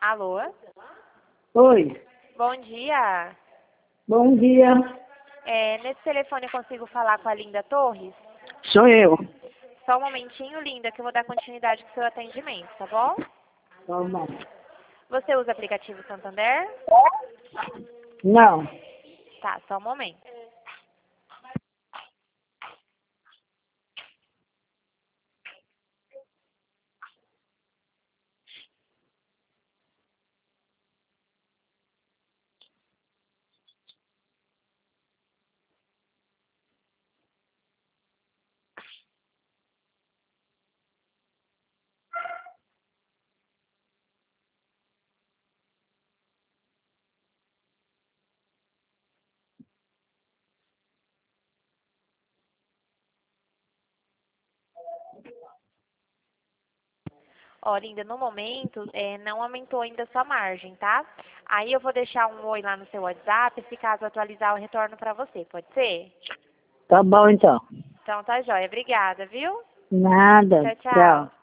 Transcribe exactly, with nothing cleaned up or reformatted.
Alô? Oi, Bom dia. bom dia. É, nesse telefone eu consigo falar com a Linda Torres? Sou eu. Só um momentinho, Linda, que eu vou dar continuidade com o seu atendimento, tá bom? Tá bom. Você usa aplicativo Santander? Não, Tá, só um momento. Ó, Linda, no momento, é, não aumentou ainda a sua margem, tá? Aí eu vou deixar um oi lá no seu WhatsApp, se caso atualizar, eu retorno pra você, pode ser? tá bom então. Então tá jóia. Obrigada, viu? Nada, Tchau, tchau. tchau.